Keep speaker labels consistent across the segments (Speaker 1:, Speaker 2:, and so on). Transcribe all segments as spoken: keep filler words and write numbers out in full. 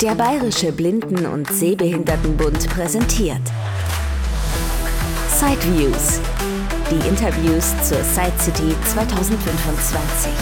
Speaker 1: Der Bayerische Blinden- und Sehbehindertenbund präsentiert Sideviews, die Interviews zur Side City zwanzig fünfundzwanzig.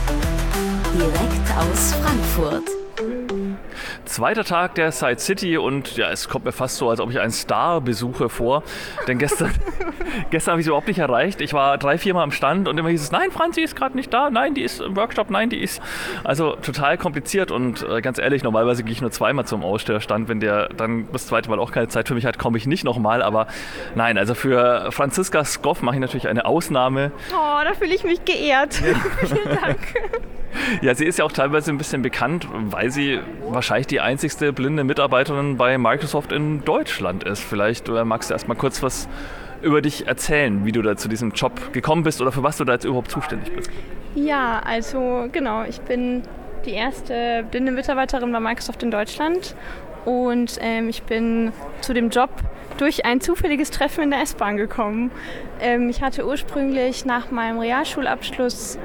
Speaker 1: Direkt aus Frankfurt.
Speaker 2: Zweiter Tag der Side City und ja, es kommt mir fast so, als ob ich einen Star besuche vor. Denn gestern, gestern habe ich sie überhaupt nicht erreicht. Ich war drei, vier Mal am Stand und immer hieß es, nein, Franzi ist gerade nicht da, nein, die ist im Workshop, nein, die ist... Also total kompliziert und äh, ganz ehrlich, normalerweise gehe ich nur zweimal zum Ausstellerstand. Wenn der dann das zweite Mal auch keine Zeit für mich hat, komme ich nicht nochmal. Aber nein, also für Franziska Skoff mache ich natürlich eine Ausnahme.
Speaker 3: Oh, da fühle ich mich geehrt. Ja. Vielen Dank.
Speaker 2: Ja, sie ist ja auch teilweise ein bisschen bekannt, weil sie wahrscheinlich die einzigste blinde Mitarbeiterin bei Microsoft in Deutschland ist. Vielleicht oder magst du erst mal kurz was über dich erzählen, wie du da zu diesem Job gekommen bist oder für was du da jetzt überhaupt zuständig bist.
Speaker 3: Ja, also genau, ich bin die erste blinde Mitarbeiterin bei Microsoft in Deutschland und ähm, ich bin zu dem Job durch ein zufälliges Treffen in der S-Bahn gekommen. Ähm, ich hatte ursprünglich nach meinem Realschulabschluss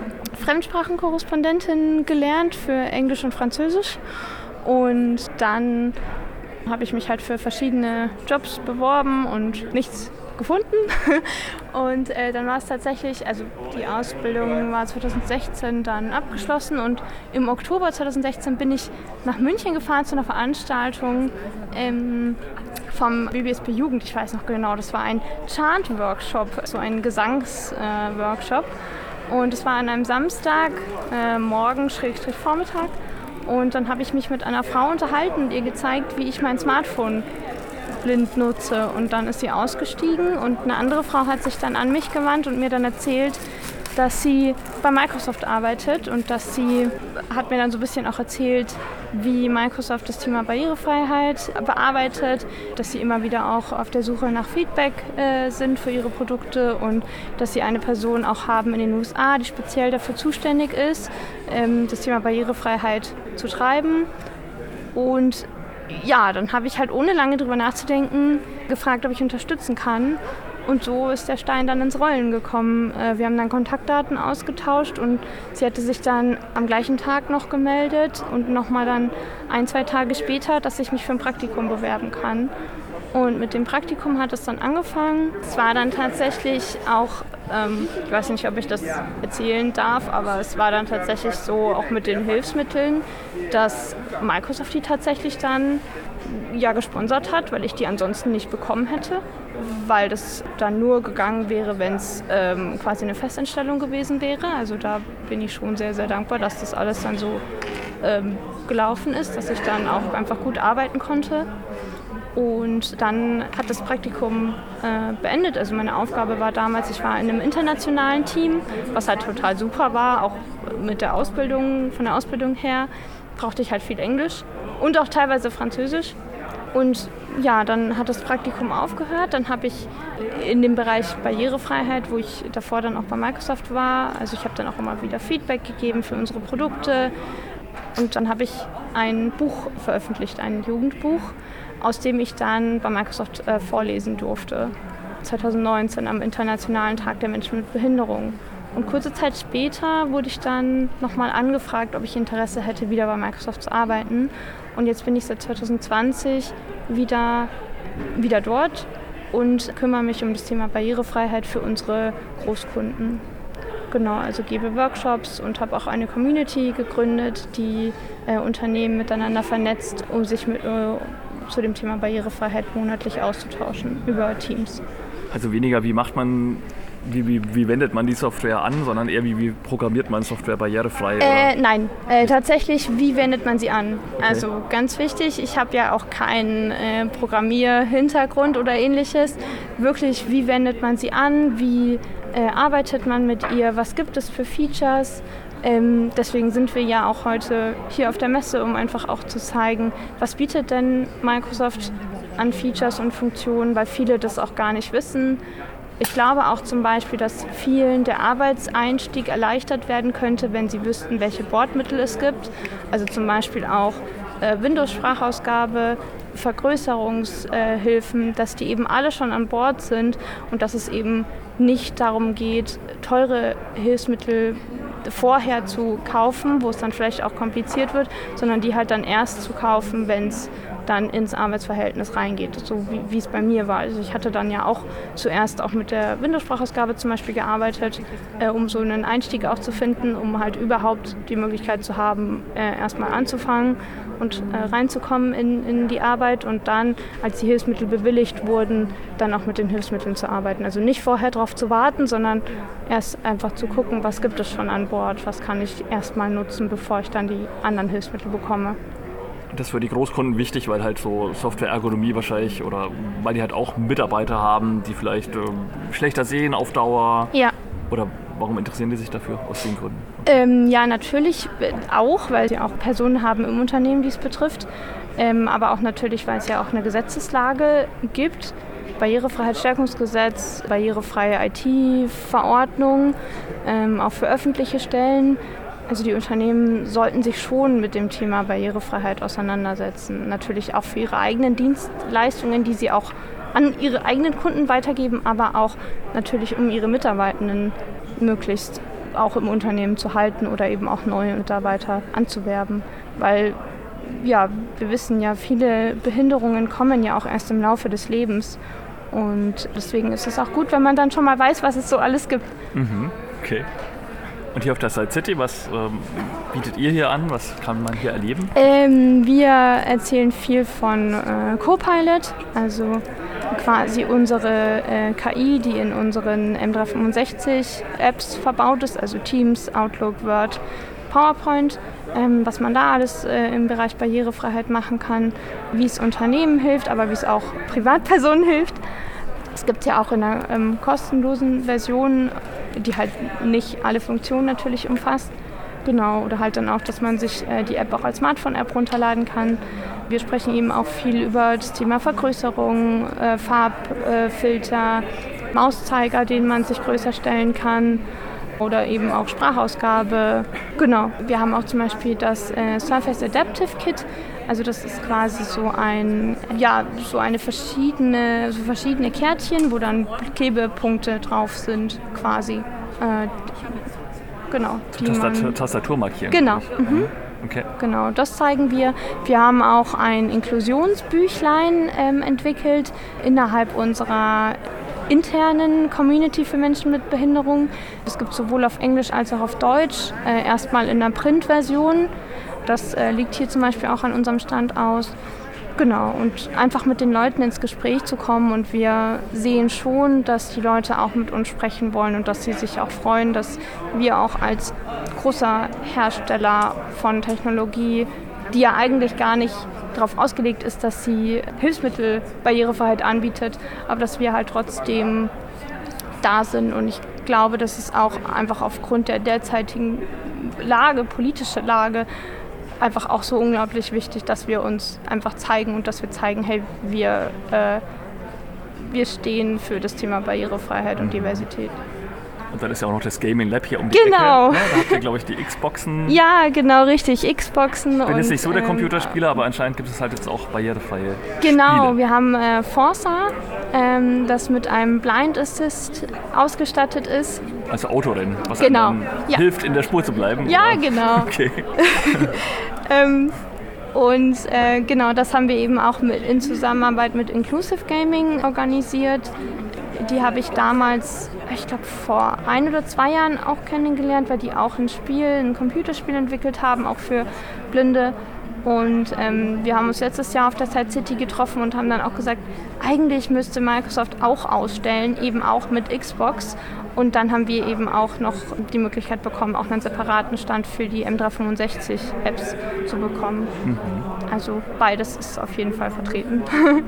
Speaker 3: Fremdsprachenkorrespondentin gelernt für Englisch und Französisch und dann habe ich mich halt für verschiedene Jobs beworben und nichts gefunden und äh, dann war es tatsächlich, also die Ausbildung war zwanzig sechzehn dann abgeschlossen und im Oktober zwanzig sechzehn bin ich nach München gefahren zu einer Veranstaltung ähm, vom B B S P Jugend, ich weiß noch genau, das war ein Chant-Workshop, so ein Gesangsworkshop. Äh, Und es war an einem Samstag, äh, morgen, Schrägstrich Vormittag. Und dann habe ich mich mit einer Frau unterhalten und ihr gezeigt, wie ich mein Smartphone blind nutze. Und dann ist sie ausgestiegen und eine andere Frau hat sich dann an mich gewandt und mir dann erzählt, dass sie bei Microsoft arbeitet und dass sie, hat mir dann so ein bisschen auch erzählt, wie Microsoft das Thema Barrierefreiheit bearbeitet, dass sie immer wieder auch auf der Suche nach Feedback äh, sind für ihre Produkte und dass sie eine Person auch haben in den U S A, die speziell dafür zuständig ist, ähm, das Thema Barrierefreiheit zu treiben. Und ja, dann habe ich halt ohne lange drüber nachzudenken gefragt, ob ich unterstützen kann. Und so ist der Stein dann ins Rollen gekommen. Wir haben dann Kontaktdaten ausgetauscht und sie hatte sich dann am gleichen Tag noch gemeldet und nochmal dann ein, zwei Tage später, dass ich mich für ein Praktikum bewerben kann. Und mit dem Praktikum hat es dann angefangen. Es war dann tatsächlich auch, ähm, ich weiß nicht, ob ich das erzählen darf, aber es war dann tatsächlich so, auch mit den Hilfsmitteln, dass Microsoft die tatsächlich dann ja gesponsert hat, weil ich die ansonsten nicht bekommen hätte, weil das dann nur gegangen wäre, wenn es ähm, quasi eine Festanstellung gewesen wäre. Also da bin ich schon sehr, sehr dankbar, dass das alles dann so ähm, gelaufen ist, dass ich dann auch einfach gut arbeiten konnte. Und dann hat das Praktikum äh, beendet. Also meine Aufgabe war damals, ich war in einem internationalen Team, was halt total super war, auch mit der Ausbildung, von der Ausbildung her brauchte ich halt viel Englisch und auch teilweise Französisch. Und ja, dann hat das Praktikum aufgehört. Dann habe ich in dem Bereich Barrierefreiheit, wo ich davor dann auch bei Microsoft war, also ich habe dann auch immer wieder Feedback gegeben für unsere Produkte. Und dann habe ich ein Buch veröffentlicht, ein Jugendbuch, aus dem ich dann bei Microsoft äh, vorlesen durfte. zwanzig neunzehn am Internationalen Tag der Menschen mit Behinderung. Und kurze Zeit später wurde ich dann nochmal angefragt, ob ich Interesse hätte, wieder bei Microsoft zu arbeiten. Und jetzt bin ich seit zwanzig zwanzig wieder, wieder dort und kümmere mich um das Thema Barrierefreiheit für unsere Großkunden. Genau, also gebe Workshops und habe auch eine Community gegründet, die äh, Unternehmen miteinander vernetzt, um sich mit, äh, zu dem Thema Barrierefreiheit monatlich auszutauschen über Teams.
Speaker 2: Also weniger, wie macht man, wie, wie, wie wendet man die Software an, sondern eher, wie, wie programmiert man Software barrierefrei?
Speaker 3: Äh, nein, äh, tatsächlich, wie wendet man sie an? Okay. Also ganz wichtig, ich habe ja auch keinen äh, Programmierhintergrund oder ähnliches. Wirklich, wie wendet man sie an? Wie äh, arbeitet man mit ihr? Was gibt es für Features? Ähm, deswegen sind wir ja auch heute hier auf der Messe, um einfach auch zu zeigen, was bietet denn Microsoft an Features und Funktionen, weil viele das auch gar nicht wissen. Ich glaube auch zum Beispiel, dass vielen der Arbeitseinstieg erleichtert werden könnte, wenn sie wüssten, welche Bordmittel es gibt. Also zum Beispiel auch äh, Windows-Sprachausgabe, Vergrößerungshilfen, äh, dass die eben alle schon an Bord sind und dass es eben nicht darum geht, teure Hilfsmittel vorher zu kaufen, wo es dann vielleicht auch kompliziert wird, sondern die halt dann erst zu kaufen, wenn es dann ins Arbeitsverhältnis reingeht, so wie, wie es bei mir war. Also ich hatte dann ja auch zuerst auch mit der Windows-Sprachausgabe zum Beispiel gearbeitet, äh, um so einen Einstieg auch zu finden, um halt überhaupt die Möglichkeit zu haben, äh, erstmal anzufangen und äh, reinzukommen in, in die Arbeit und dann, als die Hilfsmittel bewilligt wurden, dann auch mit den Hilfsmitteln zu arbeiten. Also nicht vorher darauf zu warten, sondern erst einfach zu gucken, was gibt es schon an Bord, was kann ich erstmal nutzen, bevor ich dann die anderen Hilfsmittel bekomme.
Speaker 2: Das ist für die Großkunden wichtig, weil halt so Software-Ergonomie wahrscheinlich oder weil die halt auch Mitarbeiter haben, die vielleicht äh, schlechter sehen auf Dauer.
Speaker 3: Ja.
Speaker 2: Oder warum interessieren die sich dafür aus den Gründen?
Speaker 3: Ähm, ja, natürlich auch, weil sie auch Personen haben im Unternehmen, die es betrifft. Ähm, aber auch natürlich, weil es ja auch eine Gesetzeslage gibt. Barrierefreiheitsstärkungsgesetz, barrierefreie I T-Verordnung, ähm, auch für öffentliche Stellen. Also die Unternehmen sollten sich schon mit dem Thema Barrierefreiheit auseinandersetzen. Natürlich auch für ihre eigenen Dienstleistungen, die sie auch an ihre eigenen Kunden weitergeben, aber auch natürlich, um ihre Mitarbeitenden möglichst auch im Unternehmen zu halten oder eben auch neue Mitarbeiter anzuwerben. Weil, ja, wir wissen ja, viele Behinderungen kommen ja auch erst im Laufe des Lebens. Und deswegen ist es auch gut, wenn man dann schon mal weiß, was es so alles gibt.
Speaker 2: Mhm, okay. Und hier auf der Side City, was ähm, bietet ihr hier an? Was kann man hier erleben?
Speaker 3: Ähm, wir erzählen viel von äh, Copilot, also quasi unsere äh, K I, die in unseren M dreihundertfünfundsechzig Apps verbaut ist, also Teams, Outlook, Word, PowerPoint, ähm, was man da alles äh, im Bereich Barrierefreiheit machen kann, wie es Unternehmen hilft, aber wie es auch Privatpersonen hilft. Es gibt ja auch in einer ähm, kostenlosen Version, die halt nicht alle Funktionen natürlich umfasst. Genau, oder halt dann auch, dass man sich äh, die App auch als Smartphone-App runterladen kann. Wir sprechen eben auch viel über das Thema Vergrößerung, äh, Farbfilter, äh, Mauszeiger, den man sich größer stellen kann. Oder eben auch Sprachausgabe. Genau, wir haben auch zum Beispiel das äh, Surface Adaptive Kit. Also das ist quasi so ein, ja, so eine verschiedene, so verschiedene Kärtchen, wo dann Klebepunkte drauf sind, quasi. Äh, genau.
Speaker 2: Tastatur, Tastatur markieren.
Speaker 3: Genau. Mhm.
Speaker 2: Okay.
Speaker 3: Genau, das zeigen wir. Wir haben auch ein Inklusionsbüchlein ähm, entwickelt innerhalb unserer internen Community für Menschen mit Behinderung. Es gibt sowohl auf Englisch als auch auf Deutsch, äh, erstmal in der Printversion. Das äh, liegt hier zum Beispiel auch an unserem Stand aus. Genau, und einfach mit den Leuten ins Gespräch zu kommen. Und wir sehen schon, dass die Leute auch mit uns sprechen wollen und dass sie sich auch freuen, dass wir auch als großer Hersteller von Technologie, die ja eigentlich gar nicht darauf ausgelegt ist, dass sie Hilfsmittel Barrierefreiheit anbietet, aber dass wir halt trotzdem da sind. Und ich glaube, das ist auch einfach aufgrund der derzeitigen Lage, politische Lage, einfach auch so unglaublich wichtig, dass wir uns einfach zeigen und dass wir zeigen, hey, wir, äh, wir stehen für das Thema Barrierefreiheit und Diversität.
Speaker 2: Und dann ist ja auch noch das Gaming Lab hier um die
Speaker 3: genau.
Speaker 2: Ecke. Ja, da habt ihr, glaube ich, die Xboxen.
Speaker 3: Ja, genau, richtig. Xboxen.
Speaker 2: Ich bin
Speaker 3: und,
Speaker 2: jetzt nicht so der
Speaker 3: ähm,
Speaker 2: Computerspieler, aber anscheinend gibt es halt jetzt auch barrierefreie
Speaker 3: Genau,
Speaker 2: Spiele.
Speaker 3: Wir haben äh, Forza, ähm, das mit einem Blind Assist ausgestattet ist.
Speaker 2: Also Autorennen, was
Speaker 3: genau.
Speaker 2: einem
Speaker 3: ja.
Speaker 2: hilft, in der Spur zu bleiben.
Speaker 3: Ja,
Speaker 2: oder?
Speaker 3: genau.
Speaker 2: Okay.
Speaker 3: ähm, und äh, genau, das haben wir eben auch mit, in Zusammenarbeit mit Inclusive Gaming organisiert. Die habe ich damals, ich glaube vor ein oder zwei Jahren auch kennengelernt, weil die auch ein Spiel, ein Computerspiel entwickelt haben, auch für Blinde. Und ähm, wir haben uns letztes Jahr auf der Side City getroffen und haben dann auch gesagt, eigentlich müsste Microsoft auch ausstellen, eben auch mit Xbox. Und dann haben wir eben auch noch die Möglichkeit bekommen, auch einen separaten Stand für die M dreihundertfünfundsechzig Apps zu bekommen. Mhm. Also beides ist auf jeden Fall vertreten.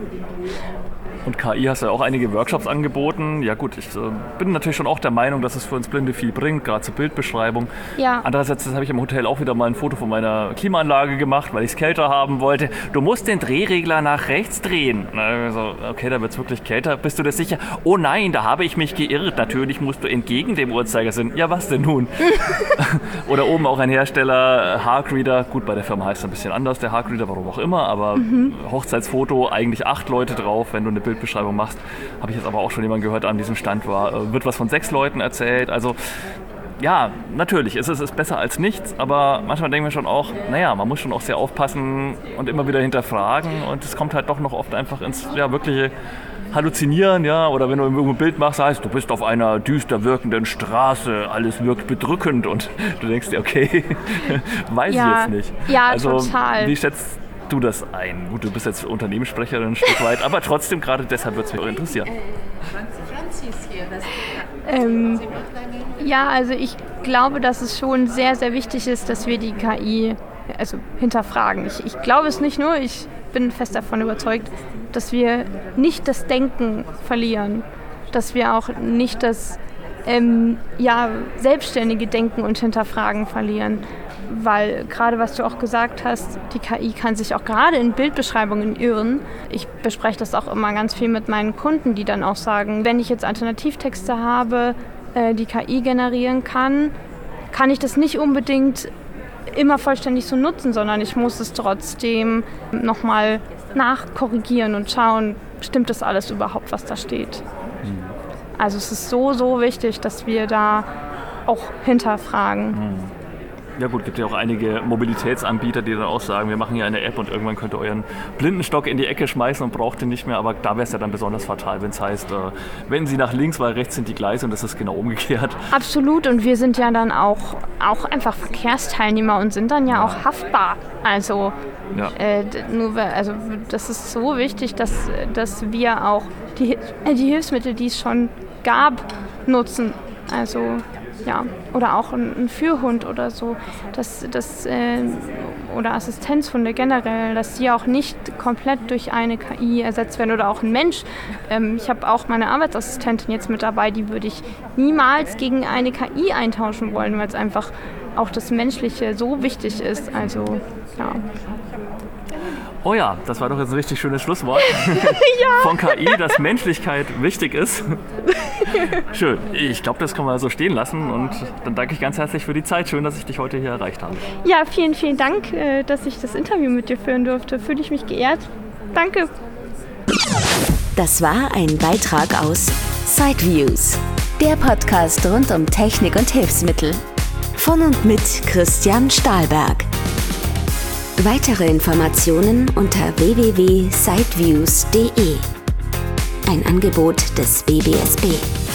Speaker 2: Und K I hast ja auch einige Workshops angeboten. Ja gut, ich äh, bin natürlich schon auch der Meinung, dass es für uns Blinde viel bringt, gerade zur Bildbeschreibung.
Speaker 3: Ja.
Speaker 2: Andererseits habe ich im Hotel auch wieder mal ein Foto von meiner Klimaanlage gemacht, weil ich es kälter haben wollte. Du musst den Drehregler nach rechts drehen. Na, so, okay, da wird es wirklich kälter. Bist du dir sicher? Oh nein, da habe ich mich geirrt. Natürlich musst du entgegen dem Uhrzeigersinn. Ja, was denn nun? Oder oben auch ein Hersteller, Harkreader. Gut, bei der Firma heißt es ein bisschen anders, der Harkreader, warum auch immer. Aber mhm. Hochzeitsfoto, eigentlich acht Leute drauf, wenn du eine Bildbeschreibung machst. Habe ich jetzt aber auch schon jemanden gehört, an diesem Stand war. Wird was von sechs Leuten erzählt. Also ja, natürlich, es ist, ist besser als nichts, aber manchmal denken wir schon auch, naja, man muss schon auch sehr aufpassen und immer wieder hinterfragen und es kommt halt doch noch oft einfach ins ja, wirkliche Halluzinieren, ja, oder wenn du irgendwo ein Bild machst, heißt, du bist auf einer düster wirkenden Straße, alles wirkt bedrückend und du denkst dir, okay, weiß
Speaker 3: ja,
Speaker 2: ich jetzt nicht.
Speaker 3: Ja,
Speaker 2: also,
Speaker 3: total.
Speaker 2: Wie schätzt du das ein? Gut, du bist jetzt Unternehmenssprecherin ein Stück weit, aber trotzdem, gerade deshalb würde es mich auch interessieren.
Speaker 3: Ähm, ja, also ich glaube, dass es schon sehr, sehr wichtig ist, dass wir die K I also hinterfragen. Ich, ich glaube es nicht nur, ich bin fest davon überzeugt, dass wir nicht das Denken verlieren, dass wir auch nicht das ähm, ja, selbstständige Denken und Hinterfragen verlieren. Weil gerade was du auch gesagt hast, die K I kann sich auch gerade in Bildbeschreibungen irren. Ich bespreche das auch immer ganz viel mit meinen Kunden, die dann auch sagen, wenn ich jetzt Alternativtexte habe, äh, die K I generieren kann, kann ich das nicht unbedingt immer vollständig so nutzen, sondern ich muss es trotzdem nochmal nachkorrigieren und schauen, stimmt das alles überhaupt, was da steht. Mhm. Also es ist so, so wichtig, dass wir da auch hinterfragen.
Speaker 2: Mhm. Ja gut, gibt ja auch einige Mobilitätsanbieter, die dann auch sagen, wir machen hier eine App und irgendwann könnt ihr euren Blindenstock in die Ecke schmeißen und braucht den nicht mehr, aber da wäre es ja dann besonders fatal, wenn es heißt, äh, wenn Sie nach links, weil rechts sind die Gleise und das ist genau umgekehrt.
Speaker 3: Absolut, und wir sind ja dann auch, auch einfach Verkehrsteilnehmer und sind dann ja, ja. auch haftbar. Also, ja. äh, nur, also das ist so wichtig, dass, dass wir auch die, die Hilfsmittel, die es schon gab, nutzen. Also ja, oder auch ein, ein Führhund oder so, das, das, äh, oder Assistenzhunde generell, dass die auch nicht komplett durch eine K I ersetzt werden oder auch ein Mensch. Ähm, ich habe auch meine Arbeitsassistentin jetzt mit dabei, die würde ich niemals gegen eine K I eintauschen wollen, weil es einfach auch das Menschliche so wichtig ist. Also, ja.
Speaker 2: Oh ja, das war doch jetzt ein richtig schönes Schlusswort. Ja. Von K I, dass Menschlichkeit wichtig ist. Schön. Ich glaube, das können wir so stehen lassen und dann danke ich ganz herzlich für die Zeit. Schön, dass ich dich heute hier erreicht habe.
Speaker 3: Ja, vielen, vielen Dank, dass ich das Interview mit dir führen durfte. Fühle ich mich geehrt. Danke.
Speaker 1: Das war ein Beitrag aus Sideviews, der Podcast rund um Technik und Hilfsmittel. Von und mit Christian Stahlberg. Weitere Informationen unter w w w punkt sideviews punkt d e. Ein Angebot des B B S B.